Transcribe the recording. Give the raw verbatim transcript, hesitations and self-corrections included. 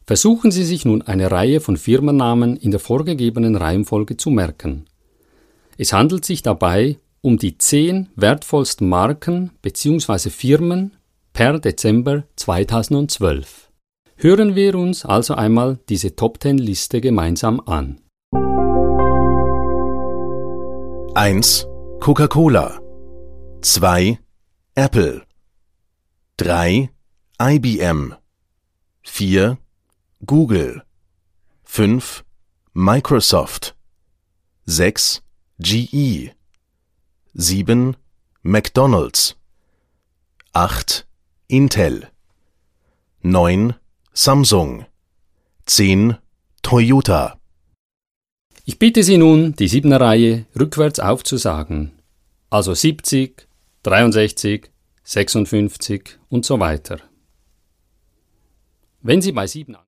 Versuchen Sie sich nun eine Reihe von Firmennamen in der vorgegebenen Reihenfolge zu merken. Es handelt sich dabei um die zehn wertvollsten Marken bzw. Firmen per Dezember zweitausendzwölf. Hören wir uns also einmal diese Top zehn Liste gemeinsam an. eins. Coca-Cola. zwei. Apple. drei. I B M. vier. Google. fünf. Microsoft. sechs. G E. sieben. McDonald's. acht. Intel. neun. Samsung. zehn. Toyota. Ich bitte Sie nun, die siebener Reihe rückwärts aufzusagen, also siebzig, dreiundsechzig, sechsundfünfzig und so weiter. Wenn Sie bei sieben